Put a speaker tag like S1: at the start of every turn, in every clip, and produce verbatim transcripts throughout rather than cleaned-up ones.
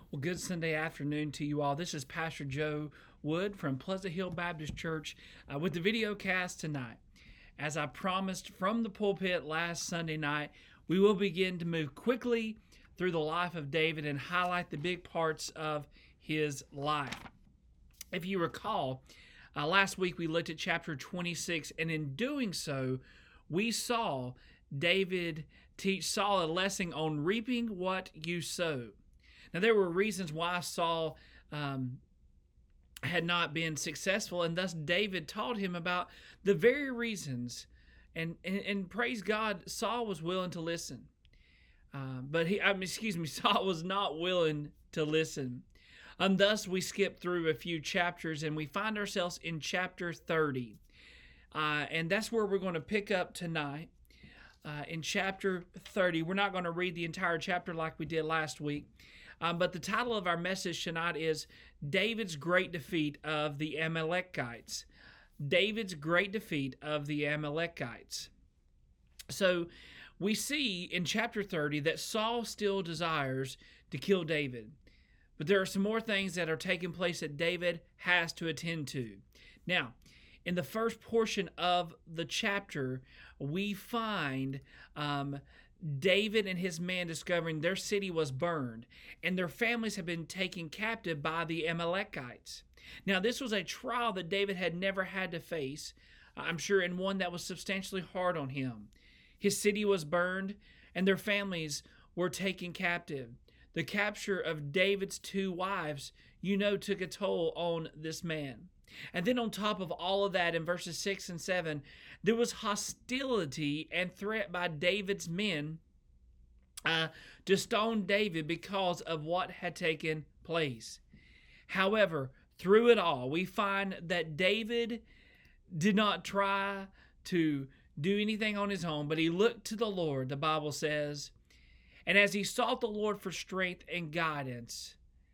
S1: Well, good Sunday afternoon to you all. This is Pastor Joe Wood from Pleasant Hill Baptist Church uh, with the video cast tonight. As I promised from the pulpit last Sunday night, we will begin to move quickly through the life of David and highlight the big parts of his life. If you recall, uh, last week we looked at chapter twenty-six, and in doing so, we saw David teach Saul a lesson on reaping what you sow. Now, there were reasons why Saul um, had not been successful, and thus David taught him about the very reasons. And, and, and praise God, Saul was willing to listen. Uh, but he, I mean, excuse me, Saul was not willing to listen. And thus, we skip through a few chapters, and we find ourselves in chapter thirty. Uh, and that's where we're going to pick up tonight. Uh, in chapter thirty, we're not going to read the entire chapter like we did last week. Um, but the title of our message tonight is David's Great Defeat of the Amalekites. David's Great Defeat of the Amalekites. So we see in chapter thirty that Saul still desires to kill David. But there are some more things that are taking place that David has to attend to. Now, in the first portion of the chapter, we find um, David and his men discovering their city was burned and their families had been taken captive by the Amalekites. Now, this was a trial that David had never had to face, I'm sure, and one that was substantially hard on him. His city was burned and their families were taken captive. The capture of David's two wives, you know, took a toll on this man. And then on top of all of that, in verses six and seven, there was hostility and threat by David's men uh, to stone David because of what had taken place. However, through it all, we find that David did not try to do anything on his own, but he looked to the Lord, the Bible says. And as he sought the Lord for strength and guidance,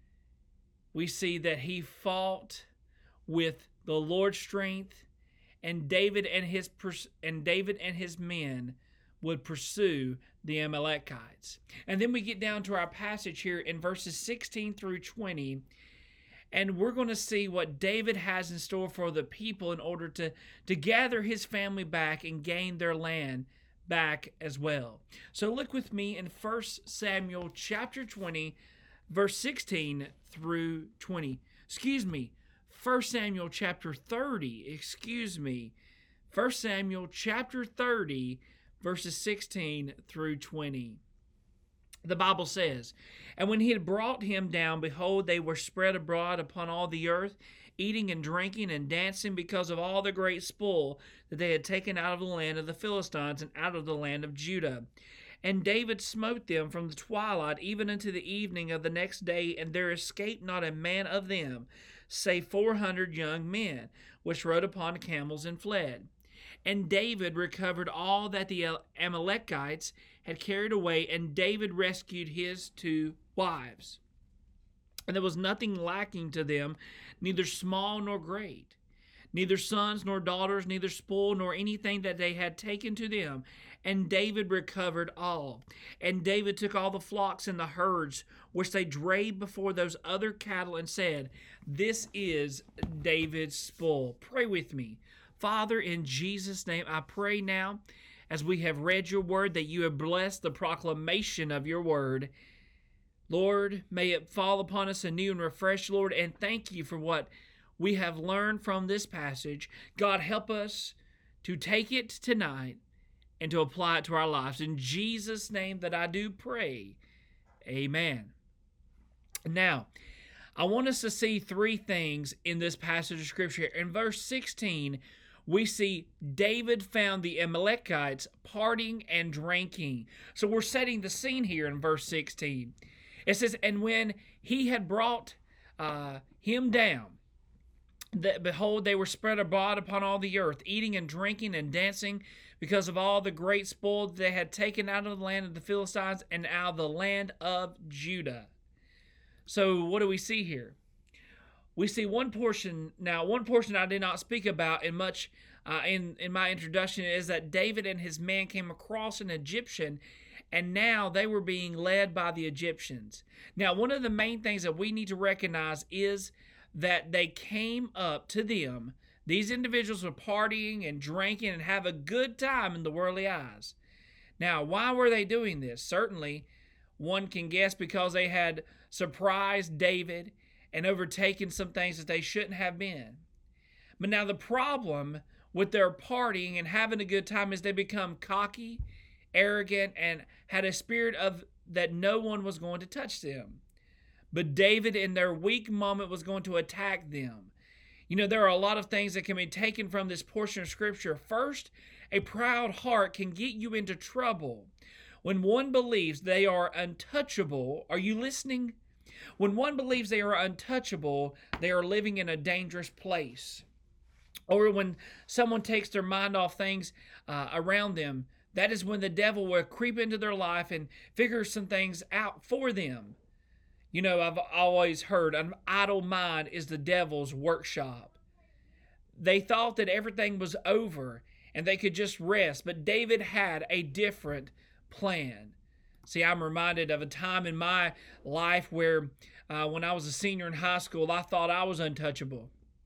S1: we see that he fought with the Lord's strength, and David and his and David and his men would pursue the Amalekites. And then we get down to our passage here in verses sixteen through twenty, and we're going to see what David has in store for the people in order to, to gather his family back and gain their land back as well. So look with me in First Samuel chapter twenty, verse sixteen through twenty. Excuse me. First Samuel chapter thirty, excuse me, First Samuel chapter thirty, verses sixteen through twenty. The Bible says, "And when he had brought him down, behold, they were spread abroad upon all the earth, eating and drinking and dancing because of all the great spoil that they had taken out of the land of the Philistines and out of the land of Judah. And David smote them from the twilight even unto the evening of the next day, and there escaped not a man of them, save four hundred young men, which rode upon camels and fled. And David recovered all that the Amalekites had carried away, and David rescued his two wives. And there was nothing lacking to them, neither small nor great, neither sons nor daughters, neither spoil nor anything that they had taken to them. And David recovered all. And David took all the flocks and the herds, which they drave before those other cattle, and said, This is David's spoil." Pray with me. Father, in Jesus' name, I pray now, as we have read your word, that you have blessed the proclamation of your word. Lord, may it fall upon us anew and refresh, Lord, and thank you for what we have learned from this passage. God, help us to take it tonight and to apply it to our lives. In Jesus' name that I do pray, amen. Now, I want us to see three things in this passage of Scripture. In verse sixteen, we see David found the Amalekites partying and drinking. So we're setting the scene here in verse sixteen. It says, "And when he had brought uh, him down, that behold, they were spread abroad upon all the earth, eating and drinking and dancing because of all the great spoil they had taken out of the land of the Philistines and out of the land of Judah." So what do we see here? We see one portion. Now, one portion I did not speak about in much uh, in, in my introduction is that David and his men came across an Egyptian and now they were being led by the Egyptians. Now, one of the main things that we need to recognize is that they came up to them. These individuals were partying and drinking and have a good time in the worldly eyes. Now, why were they doing this? Certainly, one can guess because they had surprised David and overtaken some things that they shouldn't have been. But now the problem with their partying and having a good time is they become cocky, arrogant, and had a spirit of that no one was going to touch them. But David, in their weak moment, was going to attack them. You know, there are a lot of things that can be taken from this portion of Scripture. First, a proud heart can get you into trouble. When one believes they are untouchable, are you listening? When one believes they are untouchable, they are living in a dangerous place. Or when someone takes their mind off things uh, around them, that is when the devil will creep into their life and figure some things out for them. You know, I've always heard an idle mind is the devil's workshop. They thought that everything was over and they could just rest, but David had a different plan. See, I'm reminded of a time in my life where uh, when I was a senior in high school, I thought I was untouchable.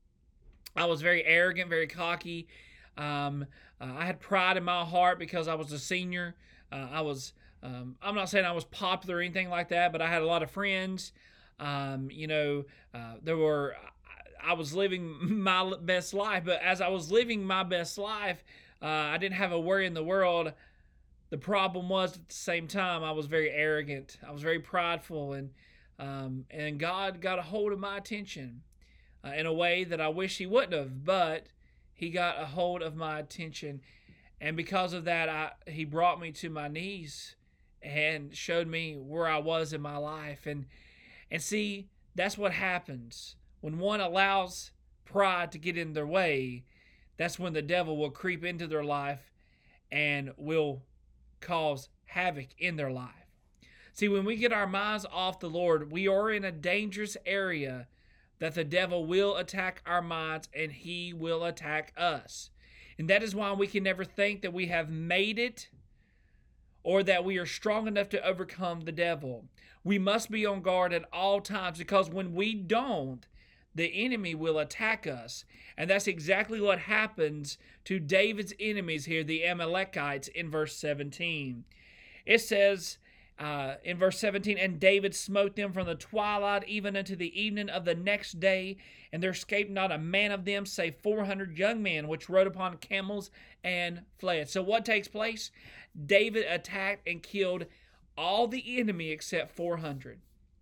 S1: I was very arrogant, very cocky. Um, uh, I had pride in my heart because I was a senior. Uh, I was, um, I'm not saying I was popular or anything like that, but I had a lot of friends. Um, you know, uh, there were, I was living my best life, but as I was living my best life, uh, I didn't have a worry in the world. The problem was at the same time, I was very arrogant. I was very prideful, and um, and God got a hold of my attention uh, in a way that I wish He wouldn't have, but He got a hold of my attention. And because of that, I, He brought me to my knees and showed me where I was in my life. And, and see, that's what happens. When one allows pride to get in their way, that's when the devil will creep into their life and will cause havoc in their life. See, when we get our minds off the Lord, we are in a dangerous area that the devil will attack our minds and he will attack us. And that is why we can never think that we have made it or that we are strong enough to overcome the devil. We must be on guard at all times, because when we don't, the enemy will attack us. And that's exactly what happens to David's enemies here, the Amalekites, in verse seventeen. It says uh, in verse seventeen, "And David smote them from the twilight even unto the evening of the next day, and there escaped not a man of them, save four hundred young men, which rode upon camels and fled." So what takes place? David attacked and killed all the enemy except four hundred.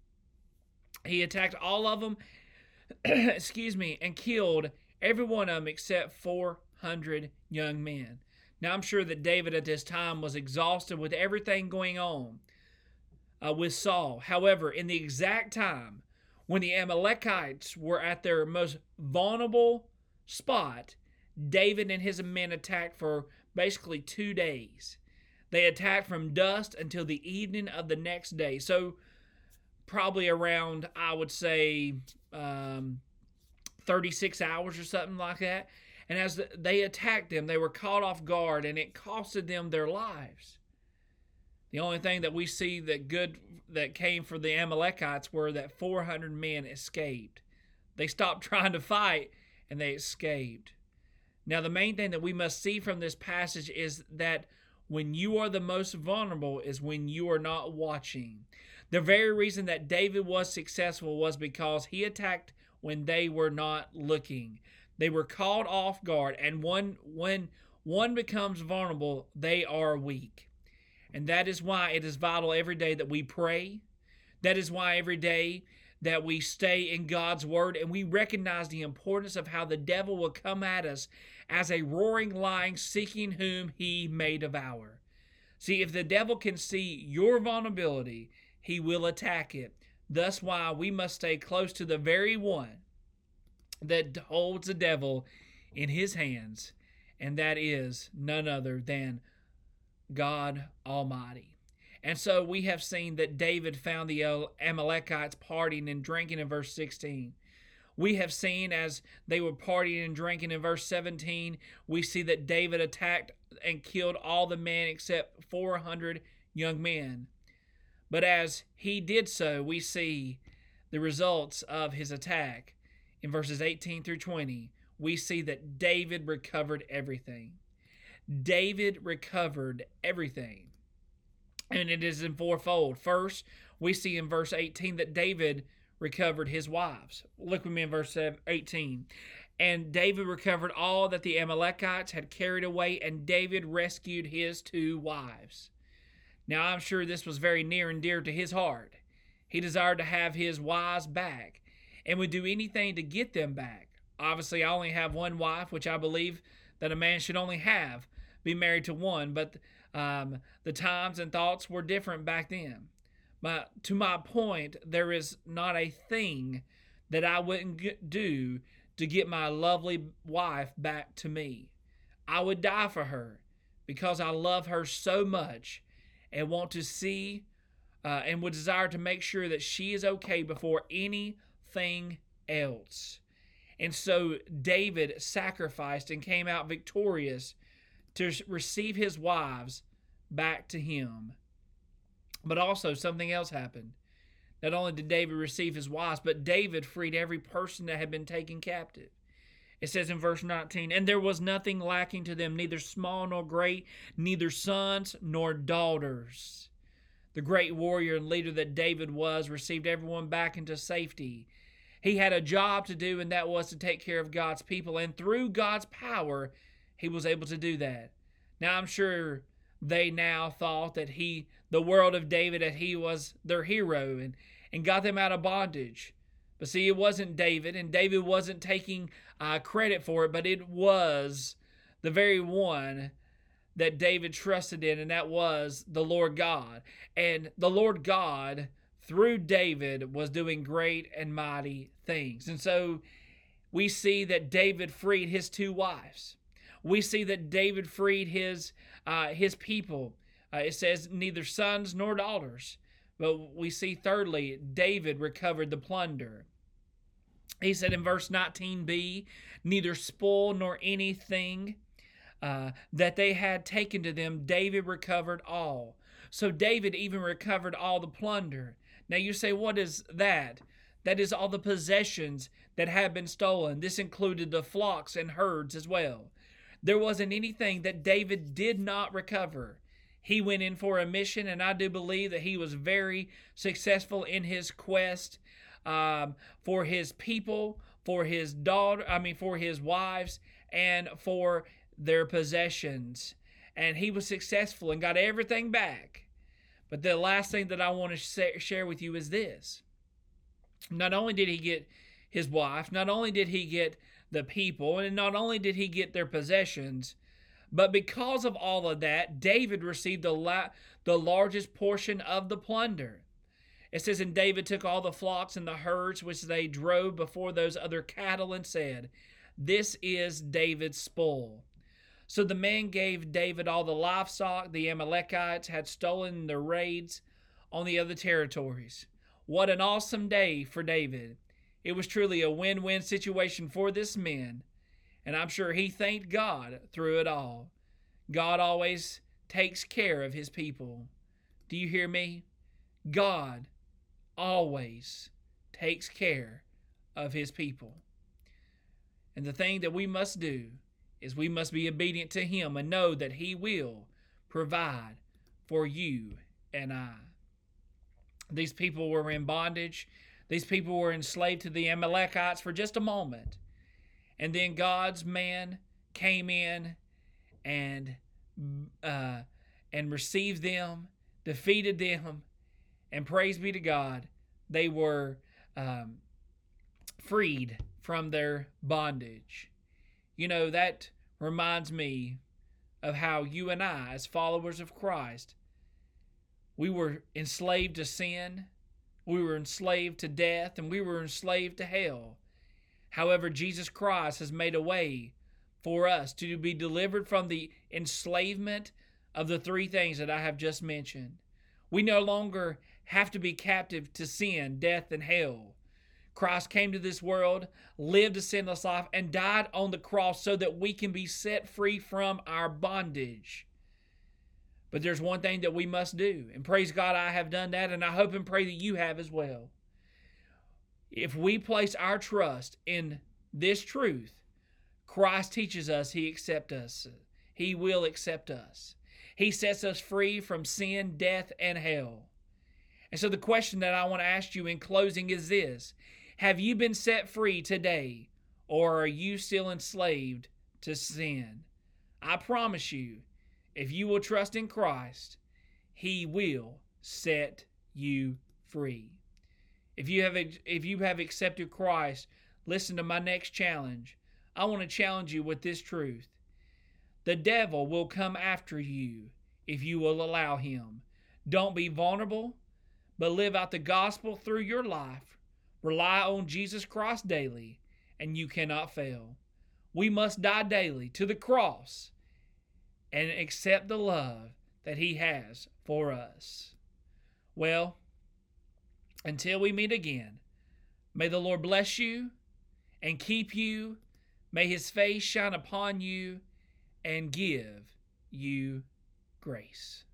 S1: He attacked all of them, excuse me, and killed every one of them except four hundred young men. Now, I'm sure that David at this time was exhausted with everything going on uh, with Saul. However, in the exact time when the Amalekites were at their most vulnerable spot, David and his men attacked for basically two days. They attacked from dusk until the evening of the next day. So probably around, I would say, um, thirty-six hours or something like that. And as they attacked them, they were caught off guard, and it costed them their lives. The only thing that we see that good that came for the Amalekites were that four hundred men escaped. They stopped trying to fight, and they escaped. Now, the main thing that we must see from this passage is that when you are the most vulnerable is when you are not watching. The very reason that David was successful was because he attacked when they were not looking. They were caught off guard, and one, when one becomes vulnerable, they are weak. And that is why it is vital every day that we pray. That is why every day that we stay in God's Word and we recognize the importance of how the devil will come at us as a roaring lion seeking whom he may devour. See, if the devil can see your vulnerability, he will attack it. Thus why we must stay close to the very one that holds the devil in his hands, and that is none other than God Almighty. And so we have seen that David found the Amalekites partying and drinking in verse sixteen. We have seen as they were partying and drinking in verse seventeen, we see that David attacked and killed all the men except four hundred young men. But as he did so, we see the results of his attack. In verses eighteen through twenty, we see that David recovered everything. David recovered everything. And it is in fourfold. First, we see in verse eighteen that David recovered his wives. Look with me in verse eighteen. And David recovered all that the Amalekites had carried away, and David rescued his two wives. Now, I'm sure this was very near and dear to his heart. He desired to have his wives back and would do anything to get them back. Obviously, I only have one wife, which I believe that a man should only have, be married to one, but um, the times and thoughts were different back then. But to my point, there is not a thing that I wouldn't get, do to get my lovely wife back to me. I would die for her because I love her so much and want to see uh, and would desire to make sure that she is okay before anything else. And so David sacrificed and came out victorious to receive his wives back to him. But also something else happened. Not only did David receive his wives, but David freed every person that had been taken captive. It says in verse nineteen, and there was nothing lacking to them, neither small nor great, neither sons nor daughters. The great warrior and leader that David was received everyone back into safety. He had a job to do, and that was to take care of God's people. And through God's power, he was able to do that. Now, I'm sure they now thought that he, the world of David, that he was their hero and, and got them out of bondage. But see, it wasn't David, and David wasn't taking uh, credit for it, but it was the very one that David trusted in, and that was the Lord God. And the Lord God, through David, was doing great and mighty things. And so we see that David freed his two wives. We see that David freed his uh, his people. Uh, it says neither sons nor daughters. But we see thirdly, David recovered the plunder. He said in verse nineteen b, neither spoil nor anything uh, that they had taken to them, David recovered all. So David even recovered all the plunder. Now you say, what is that? That is all the possessions that had been stolen. This included the flocks and herds as well. There wasn't anything that David did not recover. He went in for a mission, and I do believe that he was very successful in his quest um, for his people, for his daughter, I mean, for his wives, and for their possessions. And he was successful and got everything back. But the last thing that I want to share with you is this. Not only did he get his wife, not only did he get the people, and not only did he get their possessions, but because of all of that, David received the, la- the largest portion of the plunder. It says, and David took all the flocks and the herds which they drove before those other cattle and said, this is David's spoil. So the man gave David all the livestock the Amalekites had stolen in their raids on the other territories. What an awesome day for David. It was truly a win-win situation for this man, and I'm sure he thanked God through it all. God always takes care of his people. Do you hear me? God always takes care of his people. And the thing that we must do is we must be obedient to him and know that he will provide for you and I. These people were in bondage. These people were enslaved to the Amalekites for just a moment. And then God's man came in and uh, and received them, defeated them, and praise be to God, they were um, freed from their bondage. You know, that reminds me of how you and I, as followers of Christ, we were enslaved to sin, we were enslaved to death, and we were enslaved to hell. However, Jesus Christ has made a way for us to be delivered from the enslavement of the three things that I have just mentioned. We no longer have to be captive to sin, death, and hell. Christ came to this world, lived a sinless life, and died on the cross so that we can be set free from our bondage. But there's one thing that we must do. And praise God, I have done that, and I hope and pray that you have as well. If we place our trust in this truth, Christ teaches us He accepts us. He will accept us. He sets us free from sin, death, and hell. And so the question that I want to ask you in closing is this: have you been set free today, or are you still enslaved to sin? I promise you, if you will trust in Christ, He will set you free. If you have if you have accepted Christ, listen to my next challenge. I want to challenge you with this truth. The devil will come after you if you will allow him. Don't be vulnerable, but live out the gospel through your life. Rely on Jesus Christ daily, and you cannot fail. We must die daily to the cross and accept the love that He has for us. Well, until we meet again, may the Lord bless you and keep you. May His face shine upon you and give you grace.